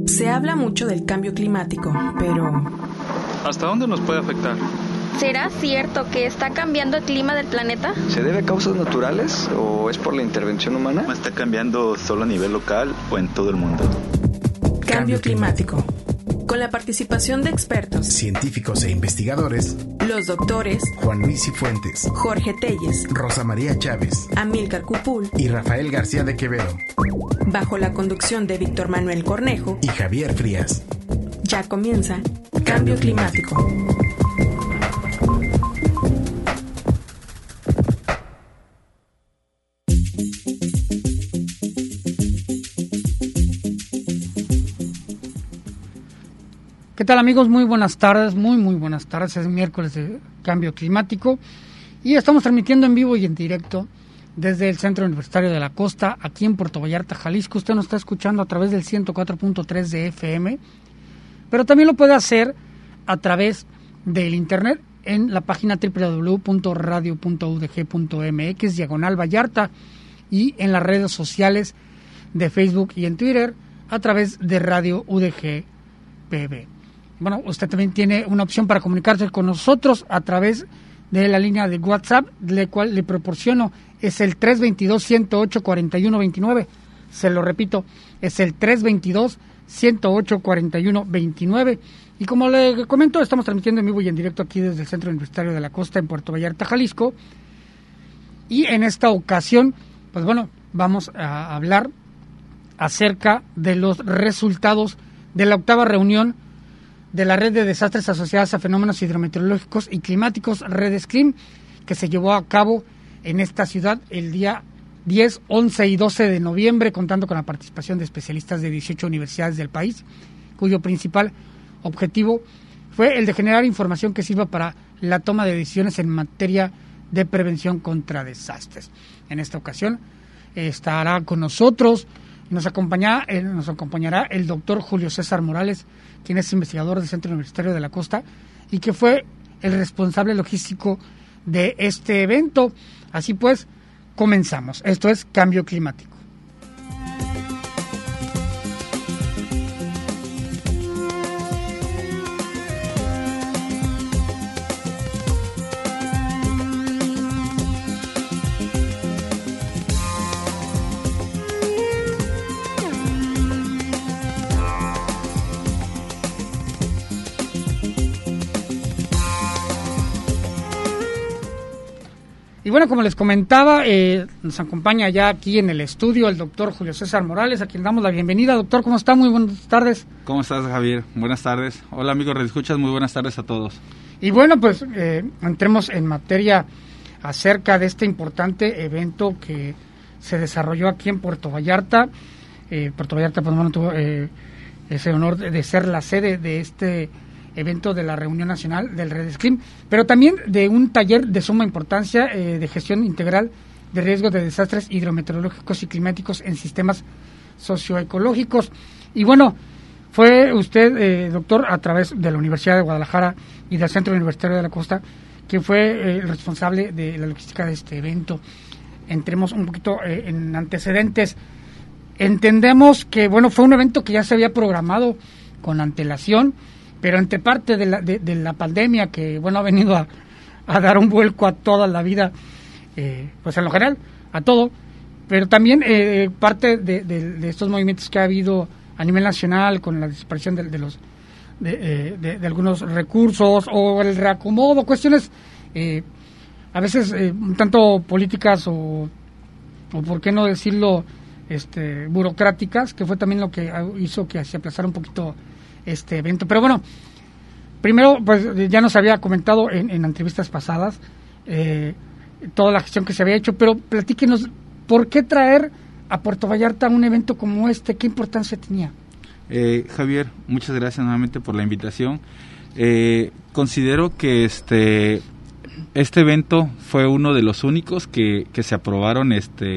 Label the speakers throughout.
Speaker 1: Se habla mucho del cambio climático, pero
Speaker 2: ¿hasta dónde nos puede afectar?
Speaker 3: ¿Será cierto que está cambiando el clima del planeta?
Speaker 4: ¿Se debe a causas naturales o es por la intervención humana?
Speaker 5: ¿Está cambiando solo a nivel local o en todo el mundo?
Speaker 1: Cambio climático. Con la participación de expertos,
Speaker 6: científicos e investigadores,
Speaker 1: los doctores
Speaker 6: Juan Luis Cifuentes,
Speaker 1: Jorge Telles,
Speaker 6: Rosa María Chávez,
Speaker 1: Amílcar Cupul
Speaker 6: y Rafael García de Quevedo,
Speaker 1: bajo la conducción de Víctor Manuel Cornejo
Speaker 6: y Javier Frías.
Speaker 1: Ya comienza Cambio Climático.
Speaker 7: ¿Qué tal, amigos? Muy buenas tardes, muy buenas tardes. Es miércoles de Cambio Climático y estamos transmitiendo en vivo y en directo desde el Centro Universitario de la Costa, aquí en Puerto Vallarta, Jalisco. Usted nos está escuchando a través del 104.3 de FM, pero también lo puede hacer a través del internet en la página www.radio.udg.mx/Vallarta y en las redes sociales de Facebook y en Twitter a través de Radio UDG PB. Bueno, usted también tiene una opción para comunicarse con nosotros a través de la línea de WhatsApp, la cual le proporciono, es el 322-108-4129. Se lo repito, es el 322-108-4129. Y como le comento, estamos transmitiendo en vivo y en directo aquí desde el Centro Universitario de la Costa en Puerto Vallarta, Jalisco. Y en esta ocasión, pues bueno, vamos a hablar acerca de los resultados de la 8ª reunión de la Red de Desastres Asociados a Fenómenos Hidrometeorológicos y Climáticos, REDESCLIM, que se llevó a cabo en esta ciudad el día 10, 11 y 12 de noviembre, contando con la participación de especialistas de 18 universidades del país, cuyo principal objetivo fue el de generar información que sirva para la toma de decisiones en materia de prevención contra desastres. En esta ocasión estará con nosotros, nos acompañará el doctor Julio César Morales, quien es investigador del Centro Universitario de la Costa y que fue el responsable logístico de este evento. Así pues, comenzamos. Esto es Cambio Climático. Y bueno, como les comentaba, nos acompaña ya aquí en el estudio el doctor Julio César Morales, a quien damos la bienvenida. Doctor, ¿cómo está? Muy buenas tardes.
Speaker 2: ¿Cómo estás, Javier? Buenas tardes. Hola, amigos redescuchas, muy buenas tardes a todos.
Speaker 7: Y bueno, pues entremos en materia acerca de este importante evento que se desarrolló aquí en Puerto Vallarta. Puerto Vallarta, pues bueno, tuvo ese honor de ser la sede de este evento de la reunión nacional del REDESCLIM, pero también de un taller de suma importancia de gestión integral de riesgos de desastres hidrometeorológicos y climáticos en sistemas socioecológicos. Y bueno, fue usted, doctor, a través de la Universidad de Guadalajara y del Centro Universitario de la Costa, quien fue el responsable de la logística de este evento. Entremos un poquito en antecedentes. Entendemos que, bueno, fue un evento que ya se había programado con antelación, pero entre parte de la pandemia que, bueno, ha venido a dar un vuelco a toda la vida, pues en lo general, a todo, pero también parte de estos movimientos que ha habido a nivel nacional con la desaparición de algunos recursos o el reacomodo, cuestiones a veces un tanto políticas o por qué no decirlo, burocráticas, que fue también lo que hizo que se aplazara un poquito este evento. Pero bueno, primero, pues ya nos había comentado en entrevistas pasadas toda la gestión que se había hecho, pero platíquenos, ¿por qué traer a Puerto Vallarta un evento como este? ¿Qué importancia tenía?
Speaker 2: Javier, muchas gracias nuevamente por la invitación. Considero que este evento fue uno de los únicos que se aprobaron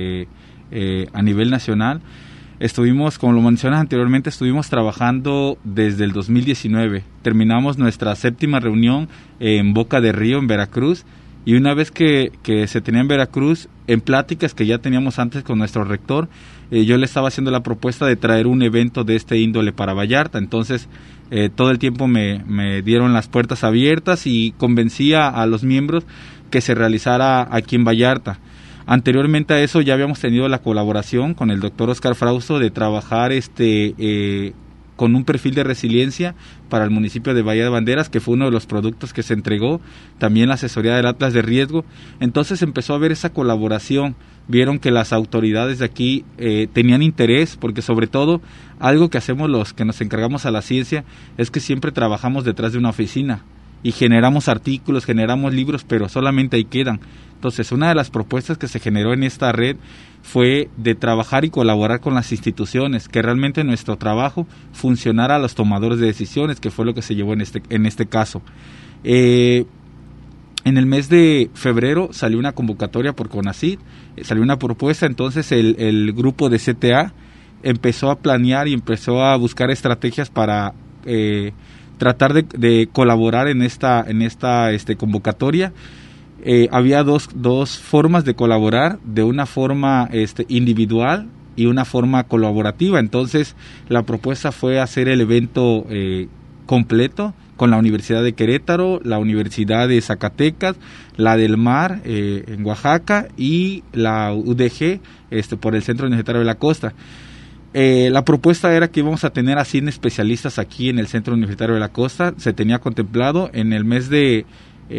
Speaker 2: a nivel nacional. Estuvimos, como lo mencionas anteriormente, trabajando desde el 2019. Terminamos nuestra 7ª reunión en Boca de Río, en Veracruz, Y una vez que se tenía en Veracruz, en pláticas que ya teníamos antes con nuestro rector, yo le estaba haciendo la propuesta de traer un evento de este índole para Vallarta. Entonces, todo el tiempo me dieron las puertas abiertas y convencía a los miembros que se realizara aquí en Vallarta. Anteriormente a eso ya habíamos tenido la colaboración con el doctor Oscar Frausto de trabajar con un perfil de resiliencia para el municipio de Bahía de Banderas, que fue uno de los productos que se entregó, también la asesoría del Atlas de Riesgo. Entonces empezó a haber esa colaboración, vieron que las autoridades de aquí tenían interés, porque sobre todo algo que hacemos los que nos encargamos a la ciencia es que siempre trabajamos detrás de una oficina y generamos artículos, generamos libros, pero solamente ahí quedan. Entonces, una de las propuestas que se generó en esta red fue de trabajar y colaborar con las instituciones, que realmente nuestro trabajo funcionara a los tomadores de decisiones, que fue lo que se llevó en este caso. En el mes de febrero salió una convocatoria por CONACYT, salió una propuesta, entonces el grupo de CTA empezó a planear y empezó a buscar estrategias para tratar de colaborar en esta convocatoria. Había dos formas de colaborar, de una forma individual y una forma colaborativa. Entonces la propuesta fue hacer el evento completo con la Universidad de Querétaro, la Universidad de Zacatecas, la del Mar en Oaxaca y la UDG por el Centro Universitario de la Costa. La propuesta era que íbamos a tener a 100 especialistas aquí en el Centro Universitario de la Costa. Se tenía contemplado en el mes de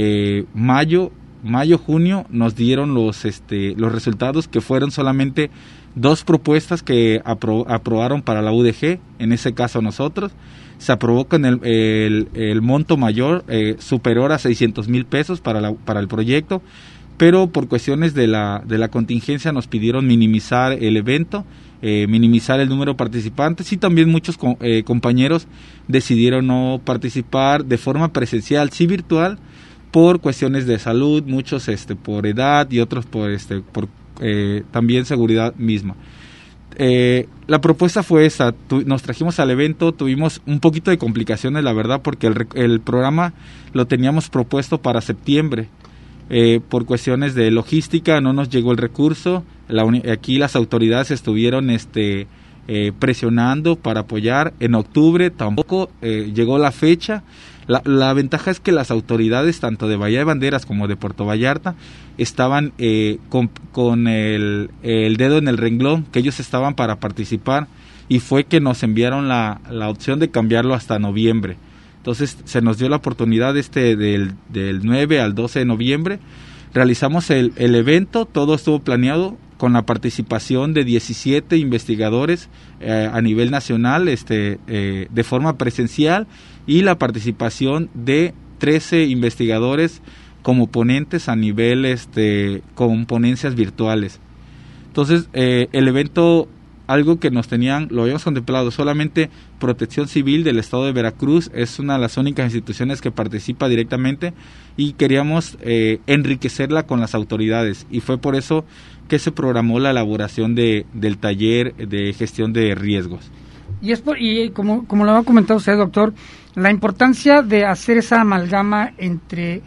Speaker 2: mayo-junio nos dieron los resultados, que fueron solamente 2 propuestas que aprobaron para la UDG, en ese caso nosotros. Se aprobó con el monto mayor, superior a 600,000 pesos para el proyecto, pero por cuestiones de la contingencia nos pidieron minimizar el evento, minimizar el número de participantes, y también muchos compañeros decidieron no participar de forma presencial, sí virtual, por cuestiones de salud, muchos por edad y otros por también seguridad misma. La propuesta fue esa, nos trajimos al evento, tuvimos un poquito de complicaciones, la verdad, porque el programa lo teníamos propuesto para septiembre. Por cuestiones de logística no nos llegó el recurso. Aquí las autoridades estuvieron presionando para apoyar. En octubre tampoco llegó la fecha. La ventaja es que las autoridades tanto de Bahía de Banderas como de Puerto Vallarta estaban con el dedo en el renglón, que ellos estaban para participar, y fue que nos enviaron la opción de cambiarlo hasta noviembre. Entonces se nos dio la oportunidad del 9 al 12 de noviembre. Realizamos el evento, todo estuvo planeado con la participación de 17 investigadores a nivel nacional, de forma presencial, y la participación de 13 investigadores como ponentes a nivel con ponencias virtuales. Entonces el evento, algo que lo habíamos contemplado, solamente Protección Civil del Estado de Veracruz es una de las únicas instituciones que participa directamente, y queríamos enriquecerla con las autoridades, y fue por eso que se programó la elaboración del taller de gestión de riesgos.
Speaker 7: Y como lo ha comentado usted, doctor, la importancia de hacer esa amalgama entre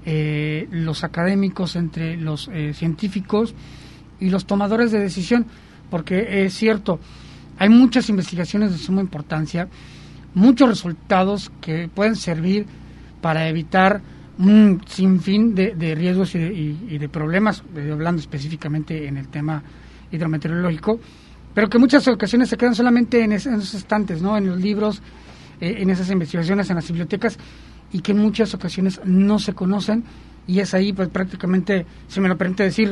Speaker 7: los académicos, entre los científicos y los tomadores de decisión, porque es cierto, hay muchas investigaciones de suma importancia, muchos resultados que pueden servir para evitar un sinfín de riesgos y de problemas, hablando específicamente en el tema hidrometeorológico, pero que en muchas ocasiones se quedan solamente en esos estantes, ¿no? En los libros, en esas investigaciones, en las bibliotecas, y que en muchas ocasiones no se conocen, y es ahí, pues prácticamente, si me lo permite decir,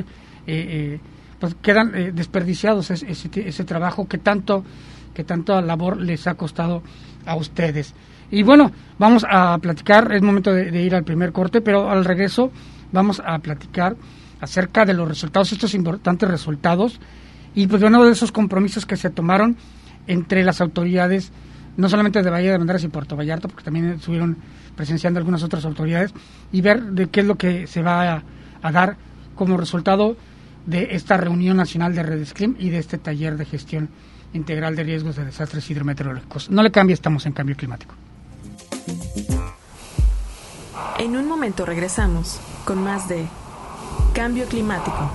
Speaker 7: pues quedan desperdiciados ese trabajo que tanto labor les ha costado a ustedes. Y bueno, vamos a platicar, es momento de ir al primer corte, pero al regreso vamos a platicar acerca de los resultados, estos importantes resultados, y pues uno de esos compromisos que se tomaron entre las autoridades, no solamente de Bahía de Banderas y Puerto Vallarta, porque también estuvieron presenciando algunas otras autoridades, y ver de qué es lo que se va a dar como resultado de esta reunión nacional de Redes CLIM y de este taller de gestión integral de riesgos de desastres hidrometeorológicos. No le cambie, estamos en Cambio Climático.
Speaker 1: En un momento regresamos. con más de Cambio Climático.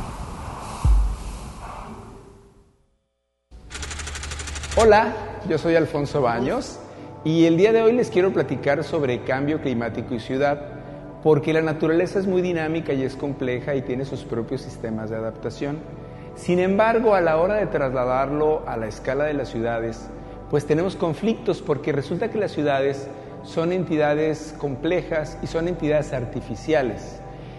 Speaker 8: Hola, yo soy Alfonso Baños y el día de hoy les quiero platicar sobre cambio climático y ciudad, porque la naturaleza es muy dinámica y es compleja y tiene sus propios sistemas de adaptación. Sin embargo, a la hora de trasladarlo a la escala de las ciudades, pues tenemos conflictos, porque resulta que las ciudades son entidades complejas y son entidades artificiales.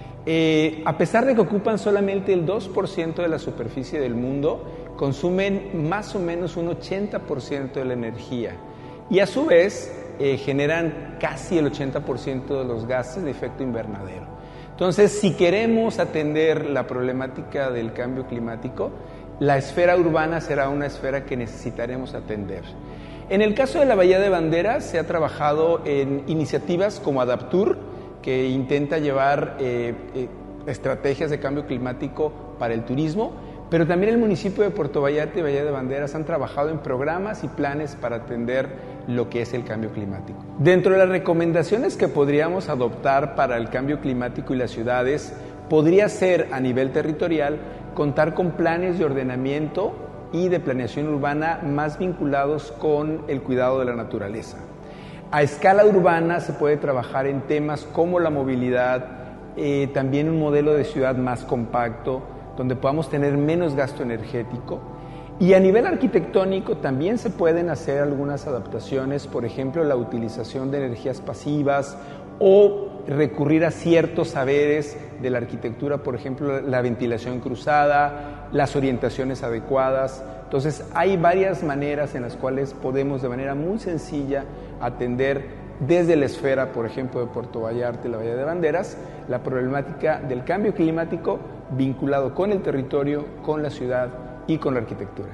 Speaker 8: A pesar de que ocupan solamente el 2% de la superficie del mundo, consumen más o menos un 80% de la energía y a su vez generan casi el 80% de los gases de efecto invernadero. Entonces, si queremos atender la problemática del cambio climático, la esfera urbana será una esfera que necesitaremos atender. En el caso de la Bahía de Banderas se ha trabajado en iniciativas como Adaptur, que intenta llevar estrategias de cambio climático para el turismo, pero también el municipio de Puerto Vallarta y Bahía de Banderas han trabajado en programas y planes para atender lo que es el cambio climático. Dentro de las recomendaciones que podríamos adoptar para el cambio climático y las ciudades, podría ser a nivel territorial contar con planes de ordenamiento y de planeación urbana más vinculados con el cuidado de la naturaleza. A escala urbana se puede trabajar en temas como la movilidad, también un modelo de ciudad más compacto, donde podamos tener menos gasto energético. Y a nivel arquitectónico también se pueden hacer algunas adaptaciones, por ejemplo, la utilización de energías pasivas o recurrir a ciertos saberes de la arquitectura, por ejemplo, la ventilación cruzada, las orientaciones adecuadas. Entonces, hay varias maneras en las cuales podemos de manera muy sencilla atender desde la esfera, por ejemplo, de Puerto Vallarta y la Bahía de Banderas, la problemática del cambio climático vinculado con el territorio, con la ciudad y con la arquitectura.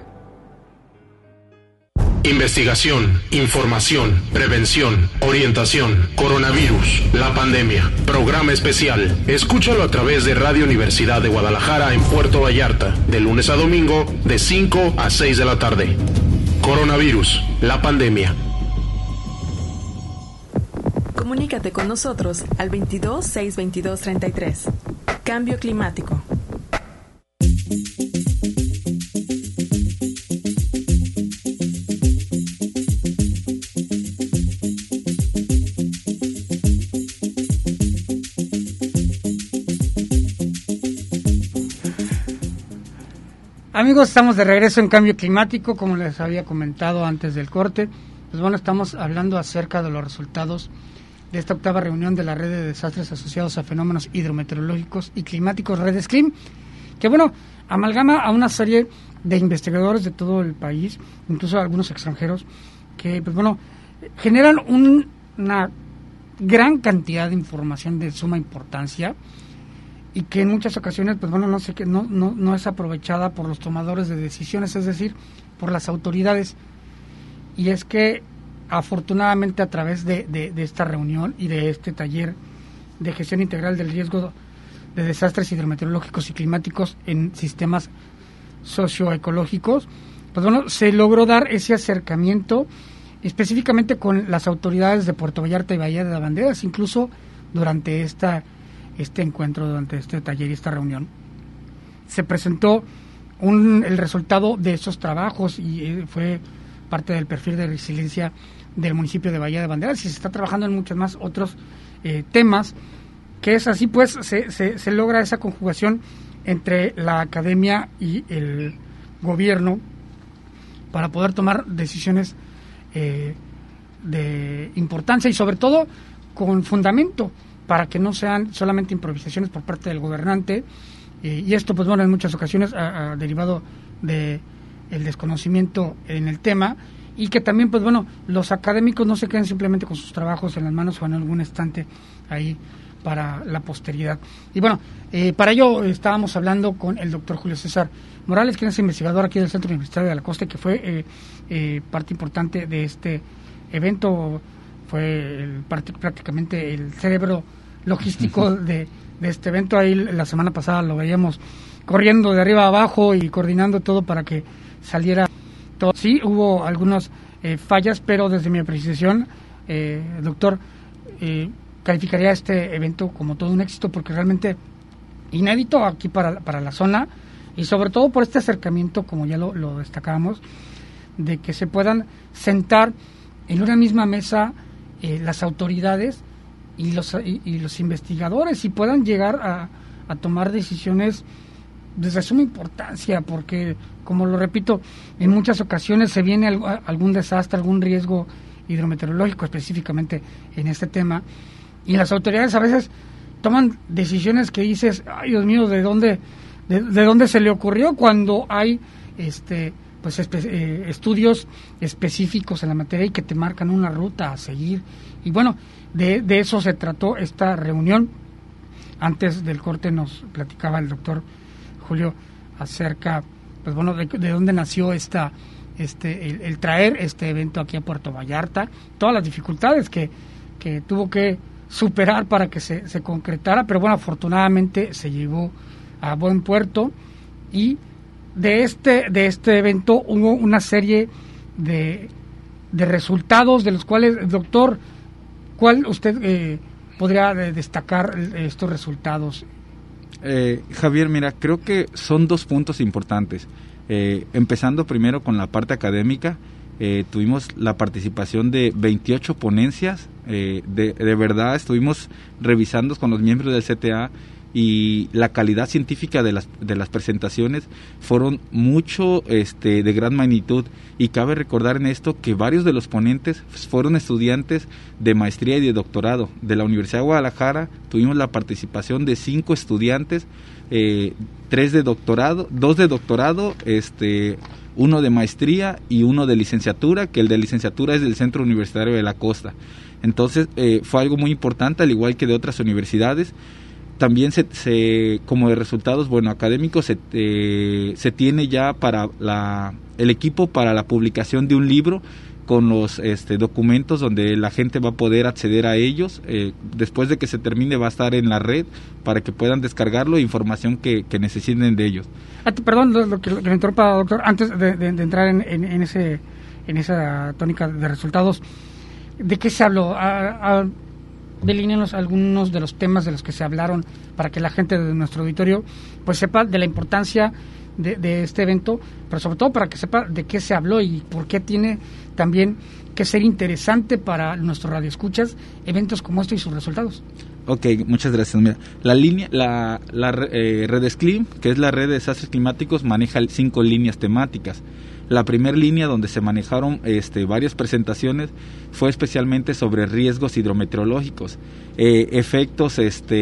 Speaker 9: Investigación, información, prevención, orientación, coronavirus, la pandemia, programa especial. Escúchalo a través de Radio Universidad de Guadalajara en Puerto Vallarta, de lunes a domingo, de 5 a 6 de la tarde. Coronavirus, la pandemia.
Speaker 1: Comunícate con nosotros al 22 622 33. Cambio Climático.
Speaker 7: Amigos, estamos de regreso en Cambio Climático, como les había comentado antes del corte. Pues bueno, estamos hablando acerca de los resultados de esta octava reunión de la Red de Desastres Asociados a Fenómenos Hidrometeorológicos y Climáticos, REDESCLIM, que bueno, amalgama a una serie de investigadores de todo el país, incluso algunos extranjeros, que pues bueno, generan una gran cantidad de información de suma importancia y que en muchas ocasiones pues bueno, no es aprovechada por los tomadores de decisiones, es decir, por las autoridades. Y es que afortunadamente a través de esta reunión y de este taller de gestión integral del riesgo de desastres hidrometeorológicos y climáticos en sistemas socioecológicos, pues bueno, se logró dar ese acercamiento específicamente con las autoridades de Puerto Vallarta y Bahía de Banderas, incluso durante este encuentro, durante este taller y esta reunión. Se presentó el resultado de esos trabajos y fue parte del perfil de resiliencia del municipio de Bahía de Banderas, y se está trabajando en muchos más otros temas, que es así pues se logra esa conjugación entre la academia y el gobierno para poder tomar decisiones de importancia y sobre todo con fundamento, para que no sean solamente improvisaciones por parte del gobernante, y esto pues bueno, en muchas ocasiones ha derivado de el desconocimiento en el tema, y que también pues bueno, los académicos no se queden simplemente con sus trabajos en las manos o en algún estante ahí para la posteridad. Y bueno, para ello estábamos hablando con el doctor Julio César Morales, quien es investigador aquí del Centro Universitario de la Costa, que fue parte importante de este evento, fue prácticamente el cerebro logístico de este evento. Ahí la semana pasada lo veíamos corriendo de arriba a abajo y coordinando todo para que saliera todo. Sí, hubo algunas fallas, pero desde mi apreciación, doctor, calificaría este evento como todo un éxito, porque realmente inédito aquí para la zona, y sobre todo por este acercamiento, como ya lo destacábamos, de que se puedan sentar en una misma mesa las autoridades y los investigadores, y puedan llegar a tomar decisiones de suma importancia, porque, como lo repito, en muchas ocasiones se viene algún desastre, algún riesgo hidrometeorológico, específicamente en este tema, y las autoridades a veces toman decisiones que dices, ay Dios mío, ¿de dónde se le ocurrió? Cuando hay estudios específicos en la materia y que te marcan una ruta a seguir. Y bueno, de eso se trató esta reunión. Antes del corte nos platicaba el doctor Julio acerca, pues bueno, de dónde nació el traer este evento aquí a Puerto Vallarta, todas las dificultades que tuvo que superar para que se concretara, pero bueno, afortunadamente se llevó a buen puerto. Y de este evento hubo una serie de resultados, de los cuales, doctor, ¿cuál usted podría destacar estos resultados?
Speaker 2: Javier, mira, creo que son 2 puntos importantes. Empezando primero con la parte académica, tuvimos la participación de 28 ponencias. De verdad estuvimos revisando con los miembros del CTA, y la calidad científica de las presentaciones fueron mucho de gran magnitud, y cabe recordar en esto que varios de los ponentes fueron estudiantes de maestría y de doctorado de la Universidad de Guadalajara. Tuvimos la participación de 5 estudiantes, 2 de doctorado, 1 de maestría y 1 de licenciatura, que el de licenciatura es del Centro Universitario de la Costa. Entonces fue algo muy importante, al igual que de otras universidades. También como de resultados académicos se tiene ya para el equipo para la publicación de un libro con los documentos donde la gente va a poder acceder a ellos. Después de que se termine va a estar en la red para que puedan descargarlo, información que necesiten de ellos. Perdón,
Speaker 7: lo que me interrumpa, doctor, antes de entrar en esa tónica de resultados, ¿de qué se habló? Delineenos algunos de los temas de los que se hablaron para que la gente de nuestro auditorio pues sepa de la importancia de este evento, pero sobre todo para que sepa de qué se habló y por qué tiene también que ser interesante para nuestros radioescuchas eventos como este y sus resultados.
Speaker 2: Ok, muchas gracias. Mira, la red SCLIM, que es la red de desastres climáticos, maneja 5 líneas temáticas. La primera línea, donde se manejaron varias presentaciones, fue especialmente sobre riesgos hidrometeorológicos, efectos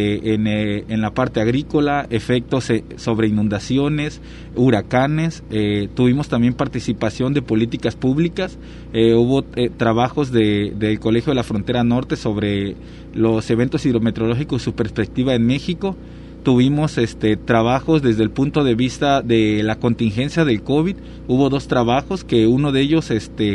Speaker 2: en la parte agrícola, efectos sobre inundaciones, huracanes. Tuvimos también participación de políticas públicas. Hubo trabajos del Colegio de la Frontera Norte sobre los eventos hidrometeorológicos y su perspectiva en México. Tuvimos trabajos desde el punto de vista de la contingencia del COVID. Hubo 2 trabajos, que uno de ellos,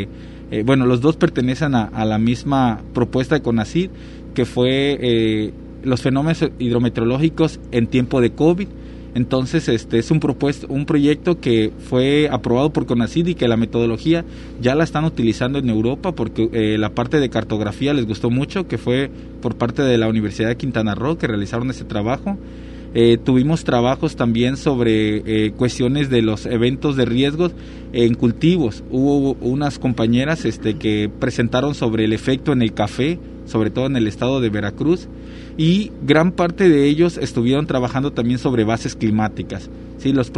Speaker 2: los 2 pertenecen a la misma propuesta de CONACYT, que fue los fenómenos hidrometeorológicos en tiempo de COVID. Entonces, es un proyecto que fue aprobado por CONACYT y que la metodología ya la están utilizando en Europa, porque la parte de cartografía les gustó mucho, que fue por parte de la Universidad de Quintana Roo que realizaron ese trabajo. Tuvimos trabajos también sobre cuestiones de los eventos de riesgos en cultivos. Hubo unas compañeras que presentaron sobre el efecto en el café, sobre todo en el estado de Veracruz, y gran parte de ellos estuvieron trabajando también sobre bases climáticas. Sí, la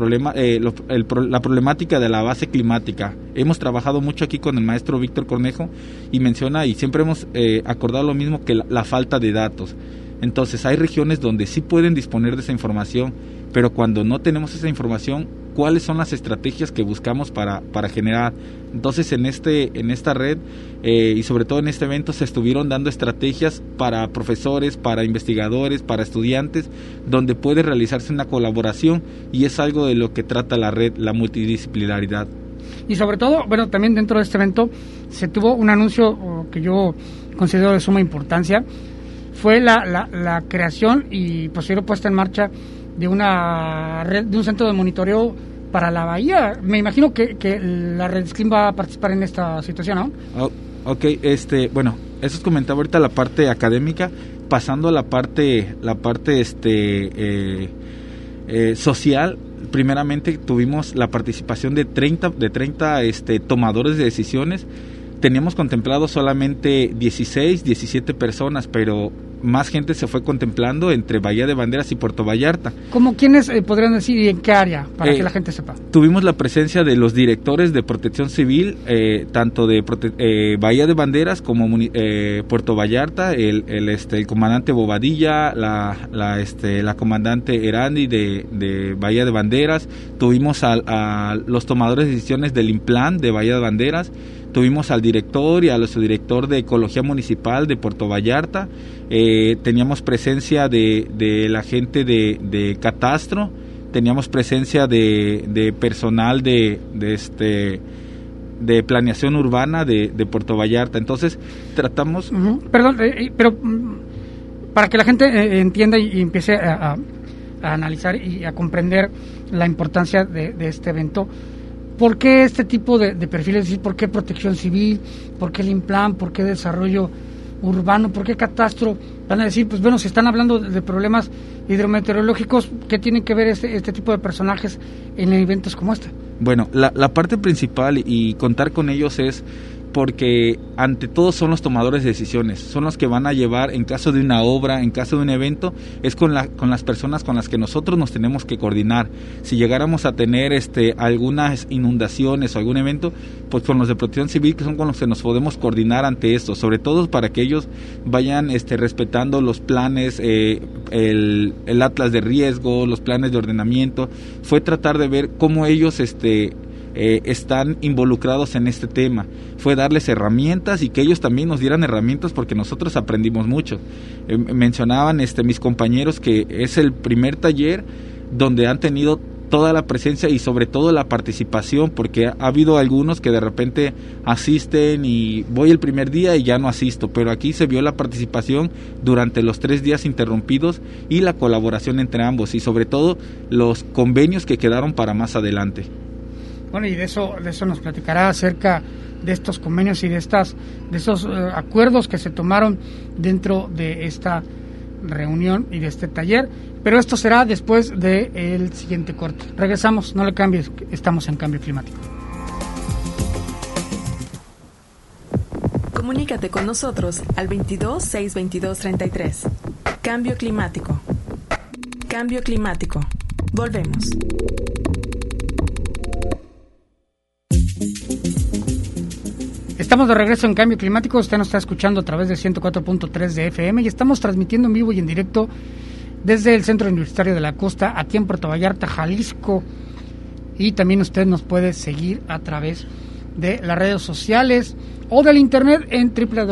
Speaker 2: problemática de la base climática. Hemos trabajado mucho aquí con el maestro Víctor Cornejo, y menciona, y siempre hemos acordado lo mismo, que la falta de datos. Entonces hay regiones donde sí pueden disponer de esa información, pero cuando no tenemos esa información, ¿cuáles son las estrategias que buscamos para generar? Entonces en esta red y sobre todo en este evento se estuvieron dando estrategias para profesores, para investigadores, para estudiantes, donde puede realizarse una colaboración, y es algo de lo que trata la red, la multidisciplinaridad.
Speaker 7: Y sobre todo, también dentro de este evento se tuvo un anuncio que yo considero de suma importancia. Fue la creación y posterior puesta en marcha de una red, de un centro de monitoreo para la bahía. Me imagino que la red SCLIM va a participar en esta situación, ¿no?
Speaker 2: Ok, eso os comentaba ahorita la parte académica. pasando a la parte social, primeramente tuvimos la participación de 30 tomadores de decisiones. Teníamos contemplado solamente 16, 17 personas, pero más gente se fue contemplando entre Bahía de Banderas y Puerto Vallarta.
Speaker 7: ¿Cómo quiénes podrían decir y en qué área, para que la gente sepa?
Speaker 2: Tuvimos la presencia de los directores de Protección Civil, tanto de Bahía de Banderas como Puerto Vallarta, el comandante Bobadilla, la comandante Erandi de Bahía de Banderas. Tuvimos a los tomadores de decisiones del INPLAN de Bahía de Banderas. Tuvimos al director y al subdirector de Ecología Municipal de Puerto Vallarta. Teníamos presencia de la gente de Catastro. Teníamos presencia de personal de planeación urbana de Puerto Vallarta. Entonces tratamos...
Speaker 7: Perdón, pero para que la gente entienda y empiece a analizar y a comprender la importancia de este evento, ¿por qué este tipo de perfiles? Es decir, ¿por qué Protección Civil? ¿Por qué el INPLAN? ¿Por qué Desarrollo Urbano? ¿Por qué Catastro? Van a decir, pues bueno, si están hablando de problemas hidrometeorológicos, ¿qué tienen que ver este tipo de personajes en eventos como este?
Speaker 2: Bueno, la parte principal y contar con ellos es porque ante todo son los tomadores de decisiones, son los que van a llevar en caso de una obra, en caso de un evento, es con las personas con las que nosotros nos tenemos que coordinar. Si llegáramos a tener algunas inundaciones o algún evento, pues con los de Protección Civil, que son con los que nos podemos coordinar ante esto, sobre todo para que ellos vayan respetando los planes, el atlas de riesgo, los planes de ordenamiento. Fue tratar de ver cómo ellos están involucrados en este tema, fue darles herramientas y que ellos también nos dieran herramientas, porque nosotros aprendimos mucho. Mencionaban mis compañeros que es el primer taller donde han tenido toda la presencia y sobre todo la participación, porque ha habido algunos que de repente asisten y voy el primer día y ya no asisto, pero aquí se vio la participación durante los 3 días interrumpidos y la colaboración entre ambos y sobre todo los convenios que quedaron para más adelante.
Speaker 7: Bueno, y de eso nos platicará acerca de estos convenios y de esos acuerdos que se tomaron dentro de esta reunión y de este taller, pero esto será después del siguiente corte. Regresamos, no le cambies, estamos en Cambio Climático.
Speaker 1: Comunícate con nosotros al 22-622-33. Cambio Climático. Cambio Climático. Volvemos.
Speaker 7: Estamos de regreso en Cambio Climático. Usted nos está escuchando a través de 104.3 de FM y estamos transmitiendo en vivo y en directo desde el Centro Universitario de la Costa, aquí en Puerto Vallarta, Jalisco. Y también usted nos puede seguir a través de las redes sociales o del internet en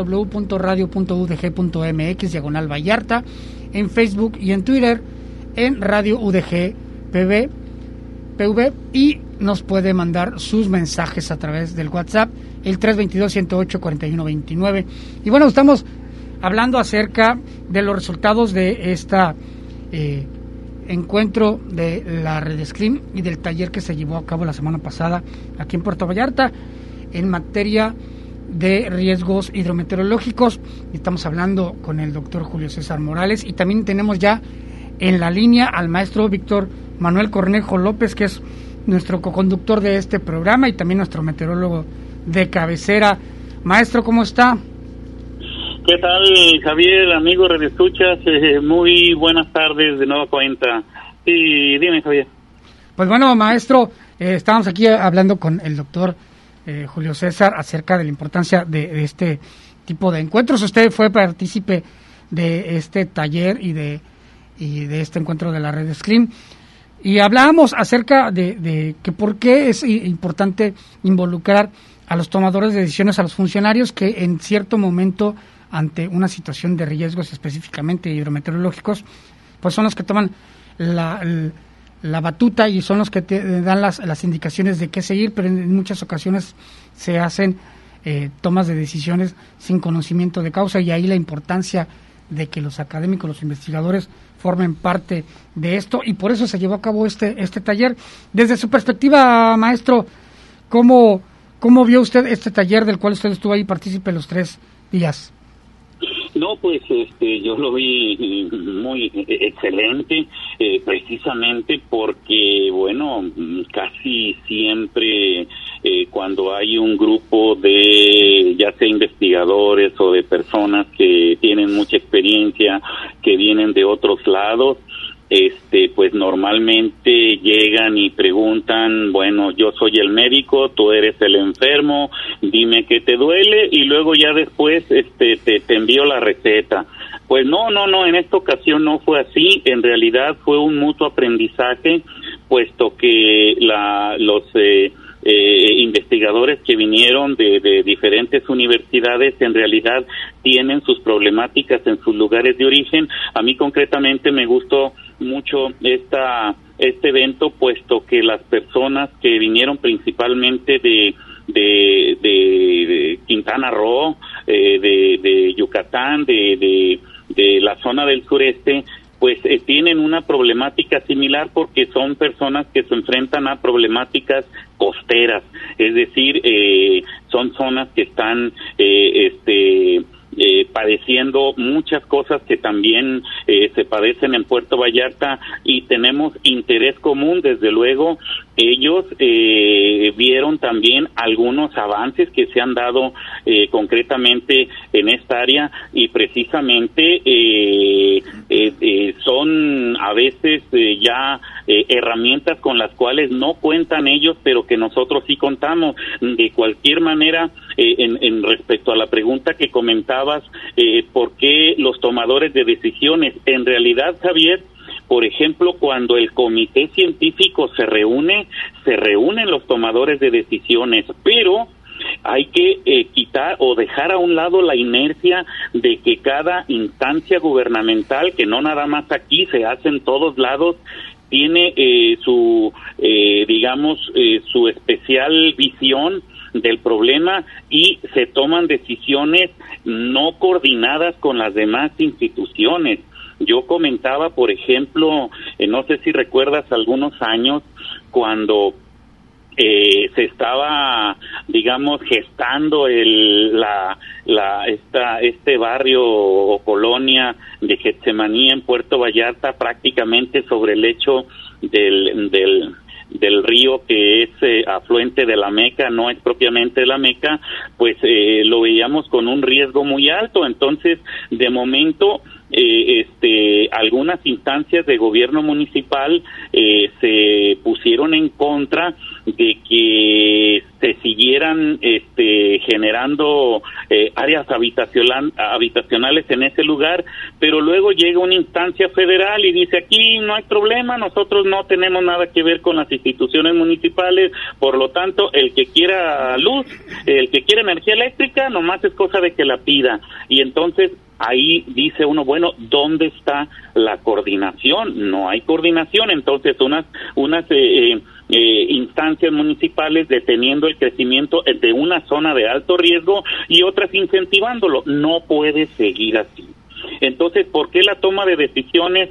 Speaker 7: www.radio.udg.mx/Vallarta, en Facebook y en Twitter en Radio UDG PV, y nos puede mandar sus mensajes a través del WhatsApp, el 322-108-4129. Y bueno, estamos hablando acerca de los resultados de esta encuentro de la Red SCLIM y del taller que se llevó a cabo la semana pasada aquí en Puerto Vallarta en materia de riesgos hidrometeorológicos. Estamos hablando con el doctor Julio César Morales y también tenemos ya en la línea al maestro Víctor Manuel Cornejo López, que es nuestro coconductor de este programa y también nuestro meteorólogo de cabecera. Maestro, ¿cómo está?
Speaker 10: ¿Qué tal, Javier, amigo radioescuchas? Muy buenas tardes de nueva cuenta. Sí, dime, Javier.
Speaker 7: Pues bueno, maestro, estábamos aquí hablando con el doctor Julio César acerca de la importancia de este tipo de encuentros. Usted fue partícipe de este taller y de este encuentro de la Red SCLIM. Y hablábamos acerca de que por qué es importante involucrar a los tomadores de decisiones, a los funcionarios que en cierto momento, ante una situación de riesgos específicamente hidrometeorológicos, pues son los que toman la batuta y son los que te dan las indicaciones de qué seguir, pero en muchas ocasiones se hacen tomas de decisiones sin conocimiento de causa, y ahí la importancia de que los académicos, los investigadores formen parte de esto, y por eso se llevó a cabo este taller. Desde su perspectiva, maestro, ¿cómo vio usted este taller del cual usted estuvo ahí partícipe los 3 días?
Speaker 10: No, pues yo lo vi muy excelente, precisamente porque, bueno, casi siempre cuando hay un grupo de, ya sea investigadores o de personas que tienen mucha experiencia, que vienen de otros lados, pues normalmente llegan y preguntan, bueno, yo soy el médico, tú eres el enfermo, dime qué te duele y luego ya después te envío la receta. Pues no, en esta ocasión no fue así, en realidad fue un mutuo aprendizaje, puesto que los investigadores que vinieron de diferentes universidades en realidad tienen sus problemáticas en sus lugares de origen. A mí concretamente me gustó mucho este evento, puesto que las personas que vinieron principalmente de Quintana Roo, de Yucatán, de la zona del sureste, pues tienen una problemática similar porque son personas que se enfrentan a problemáticas costeras, es decir, son zonas que están padeciendo muchas cosas que también se padecen en Puerto Vallarta y tenemos interés común, desde luego. Ellos vieron también algunos avances que se han dado concretamente en esta área y precisamente son a veces ya herramientas con las cuales no cuentan ellos, pero que nosotros sí contamos. De cualquier manera, en respecto a la pregunta que comentabas, ¿por qué los tomadores de decisiones? En realidad, Javier, por ejemplo, cuando el comité científico se reúnen los tomadores de decisiones, pero hay que quitar o dejar a un lado la inercia de que cada instancia gubernamental, que no nada más aquí, se hace en todos lados, tiene su especial visión del problema y se toman decisiones no coordinadas con las demás instituciones. Yo comentaba, por ejemplo, no sé si recuerdas algunos años cuando se estaba, gestando este barrio o colonia de Getsemaní en Puerto Vallarta, prácticamente sobre el lecho del río que es afluente de la Meca, no es propiamente la Meca, pues lo veíamos con un riesgo muy alto. Entonces, de momento, algunas instancias de gobierno municipal se pusieron en contra de que se siguieran generando áreas habitacionales en ese lugar, pero luego llega una instancia federal y dice, aquí no hay problema, nosotros no tenemos nada que ver con las instituciones municipales, por lo tanto, el que quiera luz, el que quiera energía eléctrica, nomás es cosa de que la pida. Y entonces ahí dice uno, bueno, ¿dónde está la coordinación? No hay coordinación. Entonces unas instancias municipales deteniendo el crecimiento de una zona de alto riesgo y otras incentivándolo. No puede seguir así. Entonces, ¿por qué la toma de decisiones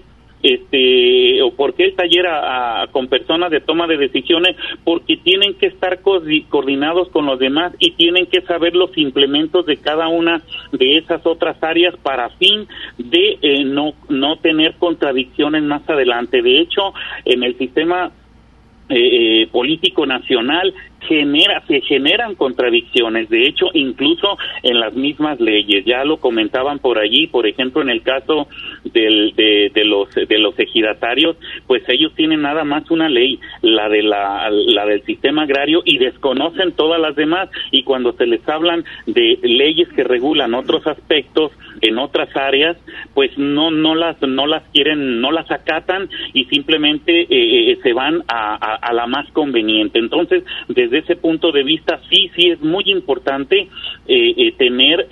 Speaker 10: o por qué el taller con personas de toma de decisiones? Porque tienen que estar coordinados con los demás y tienen que saber los implementos de cada una de esas otras áreas para fin de no tener contradicciones más adelante. De hecho, en el sistema político nacional se generan contradicciones, de hecho incluso en las mismas leyes, ya lo comentaban por allí, por ejemplo en el caso de los ejidatarios, pues ellos tienen nada más una ley, la del sistema agrario, y desconocen todas las demás, y cuando se les hablan de leyes que regulan otros aspectos en otras áreas, pues no las quieren, no las acatan y simplemente se van a la más conveniente. Entonces, desde ese punto de vista, sí es muy importante tener,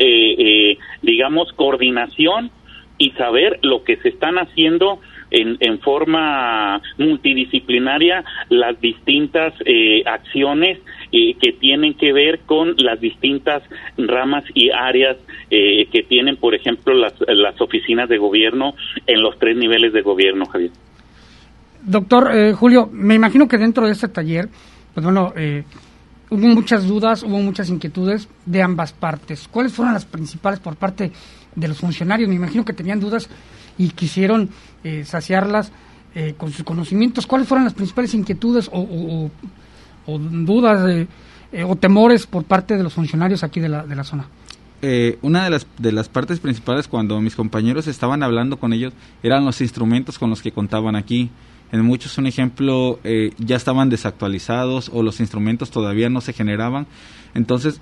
Speaker 10: coordinación y saber lo que se están haciendo en forma multidisciplinaria, las distintas acciones que tienen que ver con las distintas ramas y áreas que tienen, por ejemplo, las oficinas de gobierno en los 3 niveles de gobierno, Javier.
Speaker 7: Doctor Julio, me imagino que dentro de este taller, pues bueno, hubo muchas dudas, hubo muchas inquietudes de ambas partes. ¿Cuáles fueron las principales por parte de los funcionarios? Me imagino que tenían dudas y quisieron saciarlas con sus conocimientos. ¿Cuáles fueron las principales inquietudes o dudas o temores por parte de los funcionarios aquí de la zona?
Speaker 2: Una de las partes principales cuando mis compañeros estaban hablando con ellos eran los instrumentos con los que contaban aquí. En muchos, un ejemplo, ya estaban desactualizados o los instrumentos todavía no se generaban. Entonces,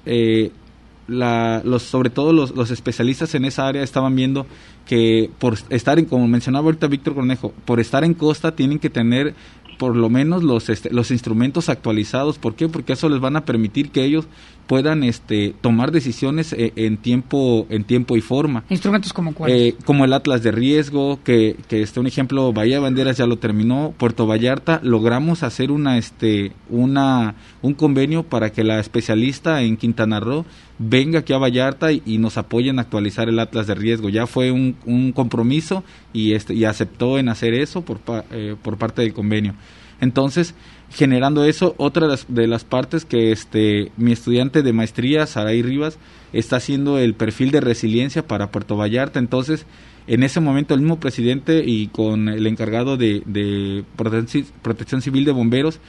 Speaker 2: sobre todo los especialistas en esa área estaban viendo que por estar como mencionaba ahorita Víctor Cornejo, por estar en costa tienen que tener por lo menos los instrumentos actualizados. ¿Por qué? Porque eso les van a permitir que ellos puedan tomar decisiones en tiempo y forma.
Speaker 7: ¿Instrumentos como cuáles?
Speaker 2: Como el Atlas de Riesgo, que un ejemplo, Bahía de Banderas ya lo terminó, Puerto Vallarta, logramos hacer un convenio para que la especialista en Quintana Roo venga aquí a Vallarta y nos apoye en actualizar el Atlas de Riesgo. Ya fue un compromiso y aceptó en hacer eso por parte del convenio. Entonces, generando eso, otra de las partes que mi estudiante de maestría, Saray Rivas, está haciendo el perfil de resiliencia para Puerto Vallarta. Entonces, en ese momento el mismo presidente y con el encargado de Protección Civil de Bomberos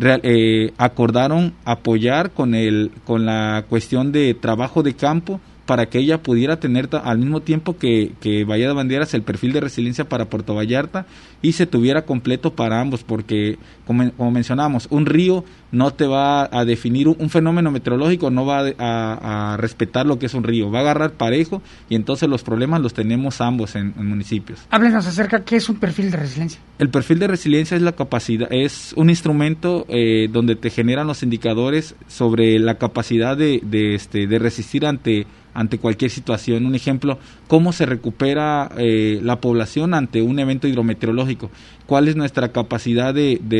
Speaker 2: acordaron apoyar con la cuestión de trabajo de campo para que ella pudiera tener al mismo tiempo que Bahía de Banderas el perfil de resiliencia para Puerto Vallarta y se tuviera completo para ambos, porque como mencionábamos, un río no te va a definir un fenómeno meteorológico, no va a respetar lo que es un río, va a agarrar parejo y entonces los problemas los tenemos ambos en municipios.
Speaker 7: Háblenos acerca, ¿qué es un perfil de resiliencia? El
Speaker 2: perfil de resiliencia es la capacidad, es un instrumento donde te generan los indicadores sobre la capacidad de resistir ante cualquier situación. Un ejemplo, cómo se recupera la población ante un evento hidrometeorológico, cuál es nuestra capacidad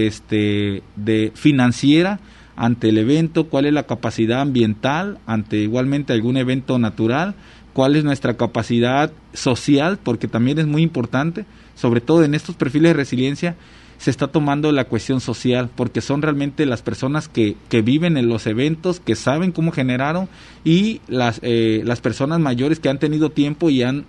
Speaker 2: de financiera ante el evento, cuál es la capacidad ambiental ante igualmente algún evento natural, cuál es nuestra capacidad social, porque también es muy importante, sobre todo en estos perfiles de resiliencia se está tomando la cuestión social, porque son realmente las personas que viven en los eventos, que saben cómo generaron, y las personas mayores que han tenido tiempo y han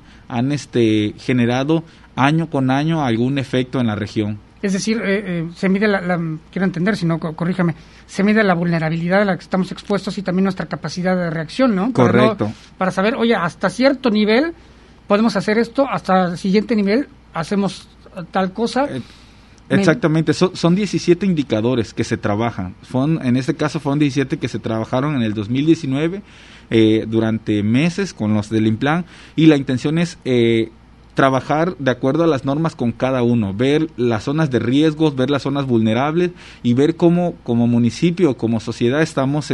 Speaker 2: generado año con año algún efecto en la región.
Speaker 7: Es decir, se mide quiero entender, si no, corríjame, se mide la vulnerabilidad a la que estamos expuestos y también nuestra capacidad de reacción, ¿no?
Speaker 2: Correcto.
Speaker 7: Para saber, oye, hasta cierto nivel podemos hacer esto, hasta el siguiente nivel hacemos tal cosa.
Speaker 2: Exactamente, son 17 indicadores que se trabajan. En este caso fueron 17 que se trabajaron en el 2019 durante meses con los del INPLAN, y la intención es trabajar de acuerdo a las normas con cada uno, ver las zonas de riesgos, ver las zonas vulnerables y ver cómo como municipio, como sociedad estamos,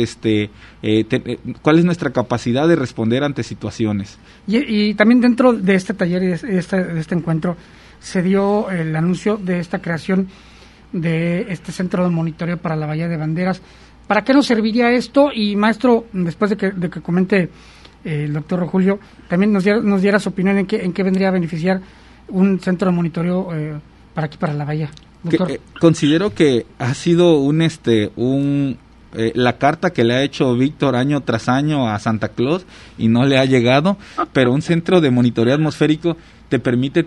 Speaker 2: cuál es nuestra capacidad de responder ante situaciones. Y también dentro de este taller y de este encuentro se dio el anuncio de esta creación de este centro de monitoreo para la Bahía de Banderas. ¿Para qué nos serviría esto? Y maestro, después de que comente el doctor Julio, también nos diera su opinión en qué vendría a beneficiar un centro de monitoreo para aquí, para la Bahía. Doctor. Considero que ha sido la carta que le ha hecho Víctor año tras año a Santa Claus y no le ha llegado, pero un centro de monitoreo atmosférico te permite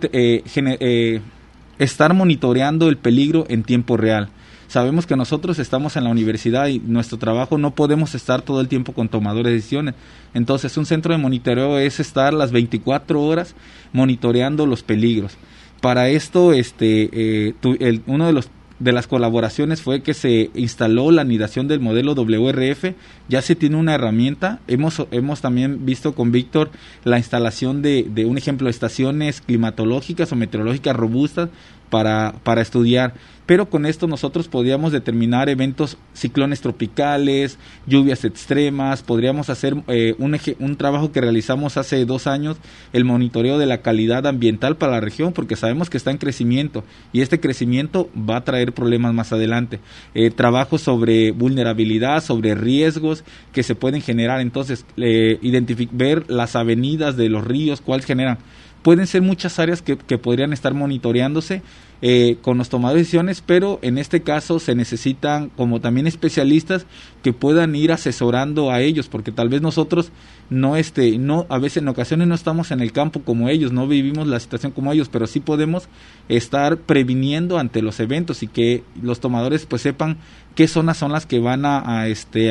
Speaker 2: estar monitoreando el peligro en tiempo real. Sabemos que nosotros estamos en la universidad y nuestro trabajo no podemos estar todo el tiempo con tomadores de decisiones. Entonces, un centro de monitoreo es estar las 24 horas monitoreando los peligros. Para esto, uno de las colaboraciones fue que se instaló la anidación del modelo WRF. Ya se tiene una herramienta. Hemos también visto con Víctor la instalación de un ejemplo de estaciones climatológicas o meteorológicas robustas para estudiar. Pero con esto nosotros podríamos determinar eventos, ciclones tropicales, lluvias extremas. Podríamos hacer un trabajo que realizamos hace 2 años, el monitoreo de la calidad ambiental para la región, porque sabemos que está en crecimiento y este crecimiento va a traer problemas más adelante. Trabajo sobre vulnerabilidad, sobre riesgos que se pueden generar. Entonces, ver las avenidas de los ríos, cuáles generan. pueden ser muchas áreas que podrían estar monitoreándose con los tomadores de decisiones, pero en este caso se necesitan como también especialistas que puedan ir asesorando a ellos, porque tal vez nosotros no a veces en ocasiones no estamos en el campo como ellos, no vivimos la situación como ellos, pero sí podemos estar previniendo ante los eventos y que los tomadores pues sepan qué zonas son las que van a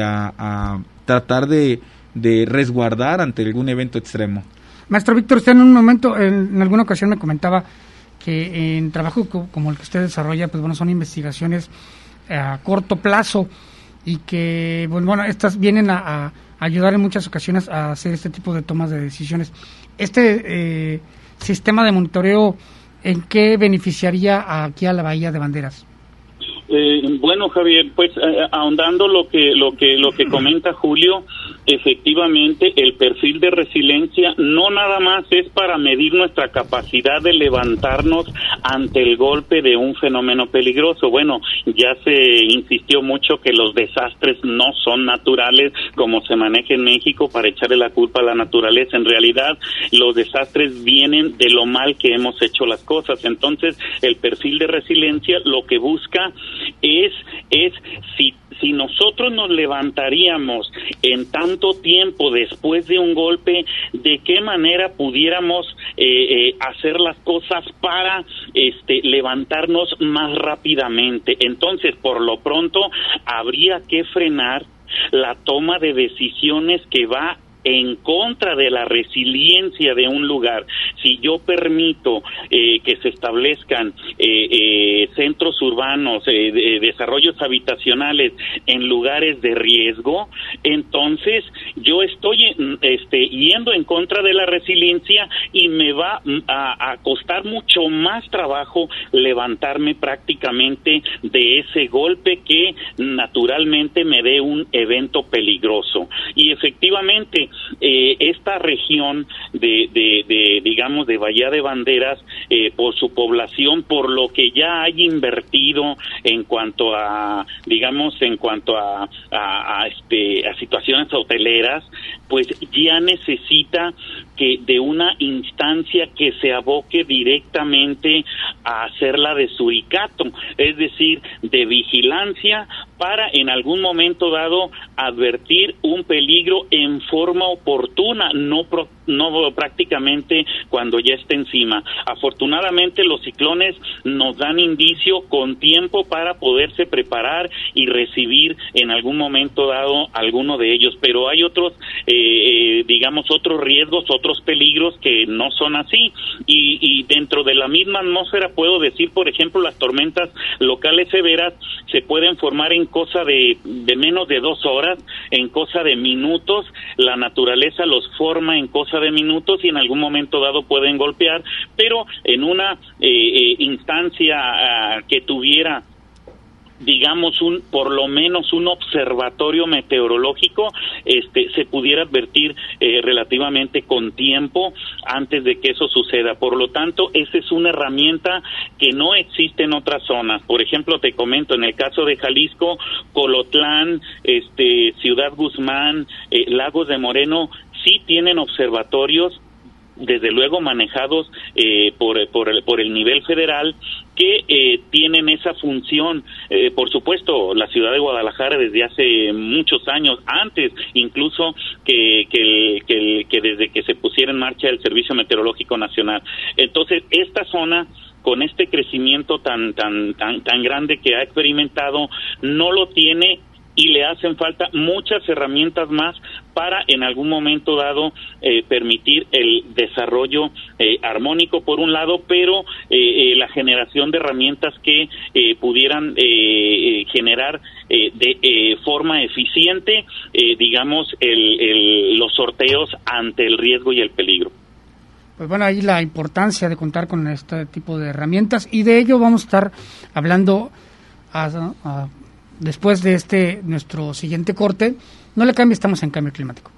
Speaker 2: tratar de resguardar ante algún evento extremo.
Speaker 7: Maestro Víctor, usted en un momento, en alguna ocasión me comentaba que en trabajo como el que usted desarrolla, pues bueno, son investigaciones a corto plazo y que, bueno, estas vienen a ayudar en muchas ocasiones a hacer este tipo de tomas de decisiones. Este sistema de monitoreo, ¿en qué beneficiaría aquí a la Bahía de Banderas?
Speaker 10: Bueno, Javier, pues ahondando lo que comenta Julio, efectivamente el perfil de resiliencia no nada más es para medir nuestra capacidad de levantarnos ante el golpe de un fenómeno peligroso. Bueno, ya se insistió mucho que los desastres no son naturales como se maneja en México para echarle la culpa a la naturaleza. En realidad, los desastres vienen de lo mal que hemos hecho las cosas. Entonces, el perfil de resiliencia lo que busca es si nosotros nos levantaríamos en tanto tiempo después de un golpe, ¿de qué manera pudiéramos hacer las cosas para levantarnos más rápidamente? Entonces, por lo pronto, habría que frenar la toma de decisiones que va en contra de la resiliencia de un lugar. Si yo permito que se establezcan centros urbanos, desarrollos habitacionales en lugares de riesgo, entonces yo estoy yendo en contra de la resiliencia y me va a costar mucho más trabajo levantarme prácticamente de ese golpe que naturalmente me dé un evento peligroso. Y efectivamente, esta región digamos de Bahía de Banderas, por su población, por lo que ya hay invertido en cuanto a situaciones hoteleras, pues ya necesita de una instancia que se aboque directamente a hacerla de suricato, es decir, de vigilancia para en algún momento dado advertir un peligro en forma oportuna, no prácticamente cuando ya está encima. Afortunadamente los ciclones nos dan indicio con tiempo para poderse preparar y recibir en algún momento dado alguno de ellos, pero hay otros otros riesgos, otros peligros que no son así, y dentro de la misma atmósfera puedo decir, por ejemplo, las tormentas locales severas se pueden formar en cosa de menos de 2 horas, en cosa de minutos. La naturaleza los forma en cosa de minutos y en algún momento dado pueden golpear, pero en una instancia que tuviera por lo menos un observatorio meteorológico, se pudiera advertir relativamente con tiempo antes de que eso suceda. Por lo tanto, esa es una herramienta que no existe en otras zonas. Por ejemplo, te comento, en el caso de Jalisco, Colotlán, Ciudad Guzmán, Lagos de Moreno, sí tienen observatorios, desde luego manejados por el nivel federal, que tienen esa función. Por supuesto, la ciudad de Guadalajara desde hace muchos años, antes incluso que desde que se pusiera en marcha el Servicio Meteorológico Nacional. Entonces, esta zona, con este crecimiento tan grande que ha experimentado, no lo tiene, y le hacen falta muchas herramientas más para en algún momento dado permitir el desarrollo armónico por un lado, pero la generación de herramientas que pudieran generar de forma eficiente los sorteos ante el riesgo y el peligro.
Speaker 7: Pues bueno, ahí la importancia de contar con este tipo de herramientas, y de ello vamos a estar hablando después de nuestro siguiente corte. No le cambie, estamos en Cambio Climático.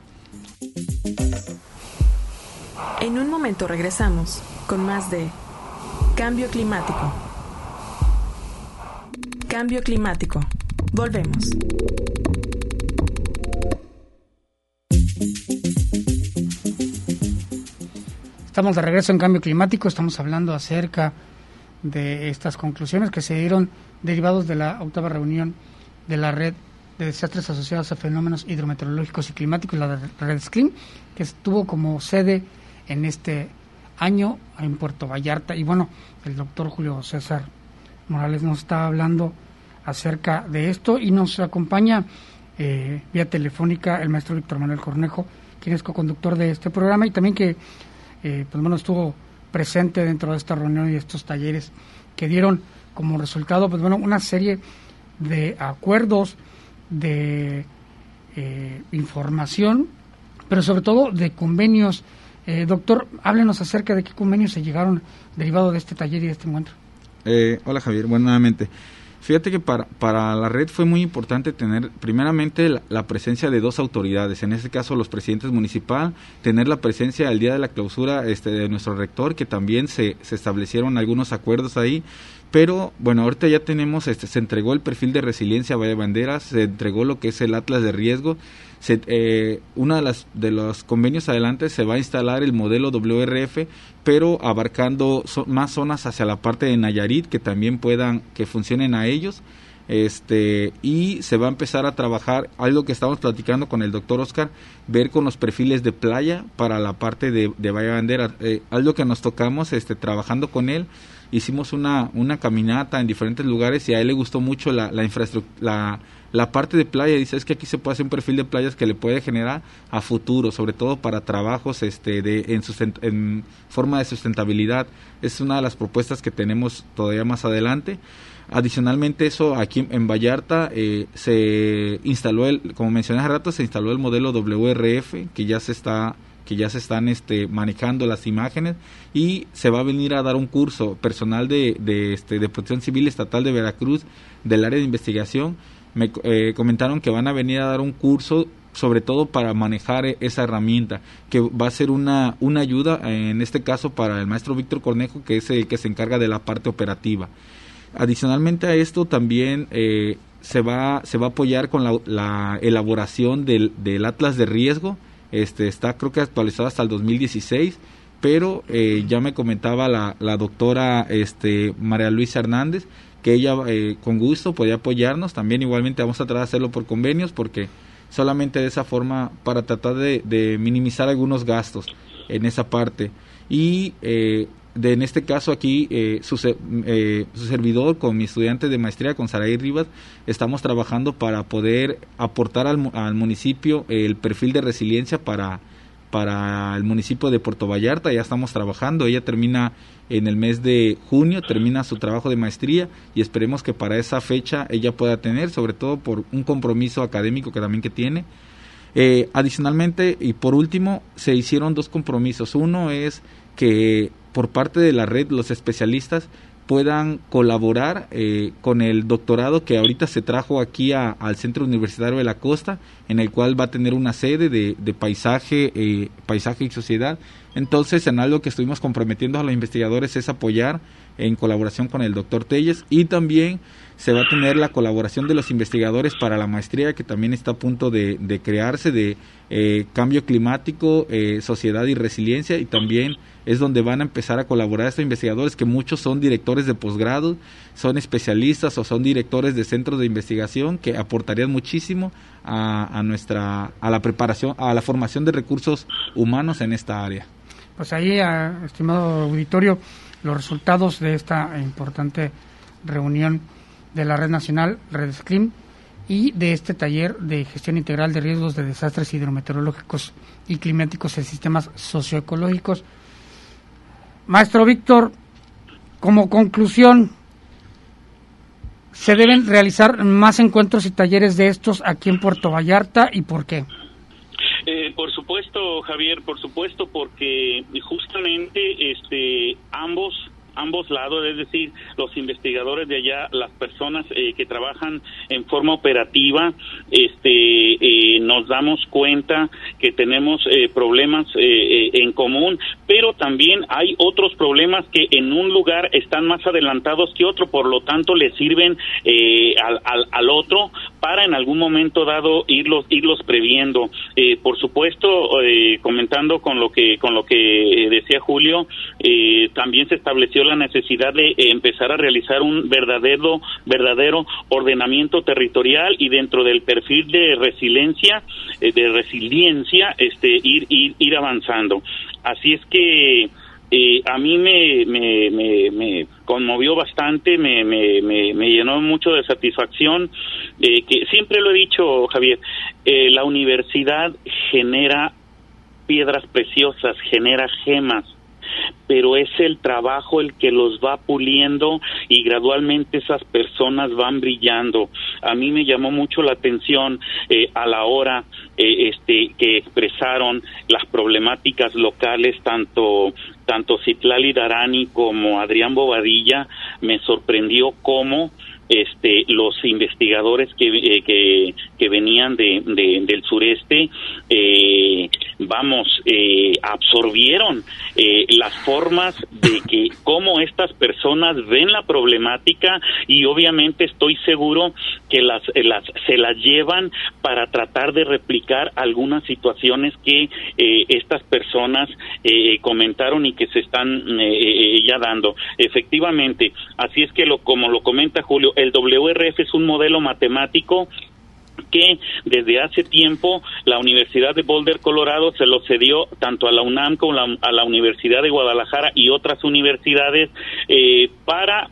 Speaker 1: En un momento regresamos con más de Cambio Climático. Cambio Climático. Volvemos.
Speaker 7: Estamos de regreso en Cambio Climático, estamos hablando acerca de estas conclusiones que se dieron derivados de la 8ª reunión de la Red de Desastres Asociados a Fenómenos Hidrometeorológicos y Climáticos, la Red SCLIM, que estuvo como sede en este año en Puerto Vallarta. Y bueno, el doctor Julio César Morales nos está hablando acerca de esto y nos acompaña vía telefónica el maestro Víctor Manuel Cornejo, quien es coconductor de este programa y también que estuvo presente dentro de esta reunión y de estos talleres que dieron como resultado una serie de acuerdos, de información, pero sobre todo de convenios. Doctor, háblenos acerca de qué convenios se llegaron derivado de este taller y de este encuentro.
Speaker 2: Hola Javier, bueno, nuevamente. Fíjate que para la red fue muy importante tener primeramente la presencia de 2 autoridades, en este caso los presidentes municipal, tener la presencia al día de la clausura de nuestro rector, que también se establecieron algunos acuerdos ahí, pero bueno, ahorita ya tenemos, se entregó el perfil de resiliencia a Valle Banderas, se entregó lo que es el atlas de riesgo, una de los convenios adelante se va a instalar el modelo WRF, pero abarcando más zonas hacia la parte de Nayarit que también que funcionen a ellos, y se va a empezar a trabajar algo que estamos platicando con el doctor Oscar, ver con los perfiles de playa para la parte de Valle Banderas, algo que nos tocamos trabajando con él. Hicimos una caminata en diferentes lugares y a él le gustó mucho la infraestructura, la parte de playa. Dice, es que aquí se puede hacer un perfil de playas que le puede generar a futuro, sobre todo para trabajos en forma de sustentabilidad. Es una de las propuestas que tenemos todavía más adelante. Adicionalmente eso, aquí en Vallarta se instaló, como mencioné hace rato, se instaló el modelo WRF, que ya se están manejando las imágenes, y se va a venir a dar un curso personal de Protección Civil Estatal de Veracruz del área de investigación. Me comentaron que van a venir a dar un curso sobre todo para manejar esa herramienta, que va a ser una ayuda en este caso para el maestro Víctor Cornejo, que es el que se encarga de la parte operativa. Adicionalmente a esto también se va a apoyar con la elaboración del atlas de riesgo. Está creo que actualizado hasta el 2016, pero ya me comentaba la doctora María Luisa Hernández que ella con gusto podía apoyarnos. También igualmente vamos a tratar de hacerlo por convenios, porque solamente de esa forma para tratar de minimizar algunos gastos en esa parte. Y en este caso aquí su servidor con mi estudiante de maestría, con Saraí Rivas, estamos trabajando para poder aportar al municipio el perfil de resiliencia para el municipio de Puerto Vallarta. Ya estamos trabajando, ella termina en el mes de junio, termina su trabajo de maestría y esperemos que para esa fecha ella pueda tener, sobre todo por un compromiso académico que también tiene. Adicionalmente y por último, se hicieron 2 compromisos. Uno es que por parte de la red los especialistas puedan colaborar con el doctorado que ahorita se trajo aquí al Centro Universitario de la Costa, en el cual va a tener una sede de paisaje y sociedad. Entonces, en algo que estuvimos comprometiendo a los investigadores es apoyar en colaboración con el doctor Telles, y también se va a tener la colaboración de los investigadores para la maestría que también está a punto de crearse, de cambio climático, sociedad y resiliencia, y también es donde van a empezar a colaborar estos investigadores, que muchos son directores de posgrado, son especialistas o son directores de centros de investigación, que aportarían muchísimo a la preparación, a la formación de recursos humanos en esta área.
Speaker 7: Pues ahí, estimado auditorio, los resultados de esta importante reunión de la Red Nacional, Red SCLIM, y de este taller de gestión integral de riesgos de desastres hidrometeorológicos y climáticos en sistemas socioecológicos. Maestro Víctor, como conclusión, ¿se deben realizar más encuentros y talleres de estos aquí en Puerto Vallarta, y por qué?
Speaker 10: Por supuesto, Javier, por supuesto, porque justamente ambos lados, es decir, los investigadores de allá, las personas que trabajan en forma operativa, nos damos cuenta que tenemos problemas en común, pero también hay otros problemas que en un lugar están más adelantados que otro, por lo tanto le sirven al otro para en algún momento dado irlos previendo. Por supuesto, comentando con lo que decía Julio, también se estableció la necesidad de empezar a realizar un verdadero ordenamiento territorial, y dentro del perfil de resiliencia, ir avanzando. Así es que a mí me conmovió bastante, me llenó mucho de satisfacción, que siempre lo he dicho, Javier, la universidad genera piedras preciosas, genera gemas, pero es el trabajo el que los va puliendo y gradualmente esas personas van brillando. A mí me llamó mucho la atención a la hora que expresaron las problemáticas locales, tanto Citlali Darani como Adrián Bobadilla. Me sorprendió cómo los investigadores que venían del sureste absorbieron las formas de que cómo estas personas ven la problemática, y obviamente estoy seguro que se las llevan para tratar de replicar algunas situaciones que estas personas comentaron y que se están ya dando. Efectivamente, así es que como lo comenta Julio, el WRF es un modelo matemático que desde hace tiempo la Universidad de Boulder, Colorado, se lo cedió tanto a la UNAM como a la Universidad de Guadalajara y otras universidades para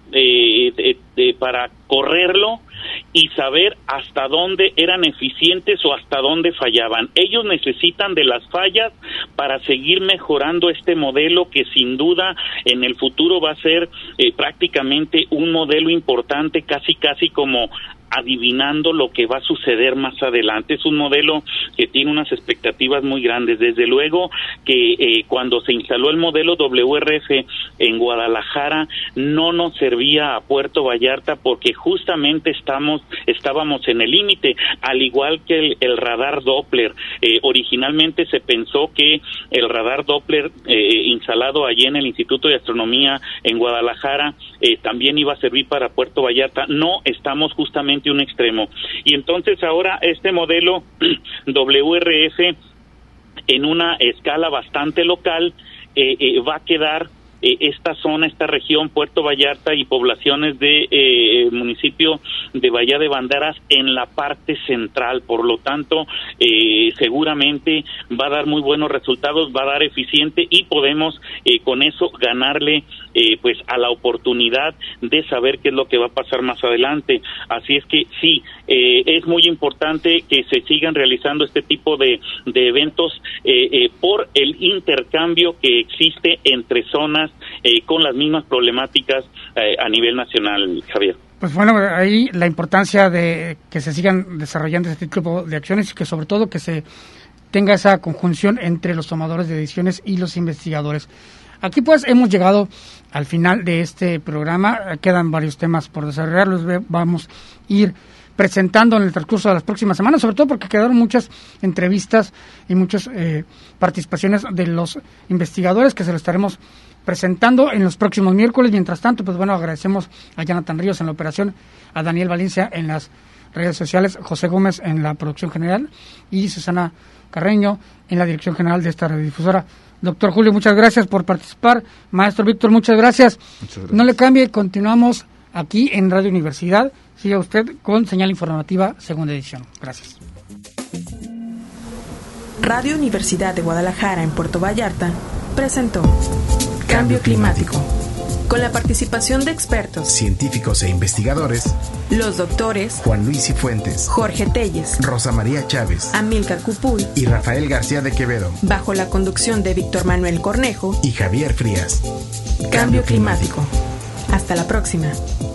Speaker 10: correrlo y saber hasta dónde eran eficientes o hasta dónde fallaban. Ellos necesitan de las fallas para seguir mejorando este modelo, que sin duda en el futuro va a ser prácticamente un modelo importante, casi como adivinando lo que va a suceder más adelante. Es un modelo que tiene unas expectativas muy grandes. Desde luego que cuando se instaló el modelo WRF en Guadalajara no nos servía a Puerto Vallarta, porque justamente estábamos en el límite, al igual que el radar Doppler. Originalmente se pensó que el radar Doppler instalado allí en el Instituto de Astronomía en Guadalajara también iba a servir para Puerto Vallarta. No, estamos justamente un extremo, y entonces ahora este modelo WRF en una escala bastante local va a quedar esta zona, esta región, Puerto Vallarta y poblaciones de municipio de Bahía de Banderas en la parte central. Por lo tanto, seguramente va a dar muy buenos resultados, va a dar eficiente, y podemos con eso ganarle pues a la oportunidad de saber qué es lo que va a pasar más adelante. Así es que sí, es muy importante que se sigan realizando este tipo de eventos por el intercambio que existe entre zonas con las mismas problemáticas a nivel nacional, Javier.
Speaker 7: Pues bueno, ahí la importancia de que se sigan desarrollando este tipo de acciones, y que sobre todo que se tenga esa conjunción entre los tomadores de decisiones y los investigadores. Aquí pues hemos llegado al final de este programa. Quedan varios temas por desarrollar, los vamos a ir presentando en el transcurso de las próximas semanas, sobre todo porque quedaron muchas entrevistas y muchas participaciones de los investigadores que se lo estaremos presentando en los próximos miércoles. Mientras tanto, pues bueno, agradecemos a Jonathan Ríos en la operación, a Daniel Valencia en las redes sociales, José Gómez en la producción general y Susana Carreño en la dirección general de esta radiodifusora. Doctor Julio, muchas gracias por participar. Maestro Víctor, muchas gracias. No le cambie, continuamos aquí en Radio Universidad. Siga usted con Señal Informativa, segunda edición. Gracias.
Speaker 1: Radio Universidad de Guadalajara en Puerto Vallarta presentó Cambio Climático, con la participación de expertos,
Speaker 6: científicos e investigadores,
Speaker 1: los doctores
Speaker 6: Juan Luis Cifuentes,
Speaker 1: Jorge Telles,
Speaker 6: Rosa María Chávez,
Speaker 1: Amílcar Cupul
Speaker 6: y Rafael García de Quevedo,
Speaker 1: bajo la conducción de Víctor Manuel Cornejo
Speaker 6: y Javier Frías.
Speaker 1: Cambio Climático. Hasta la próxima.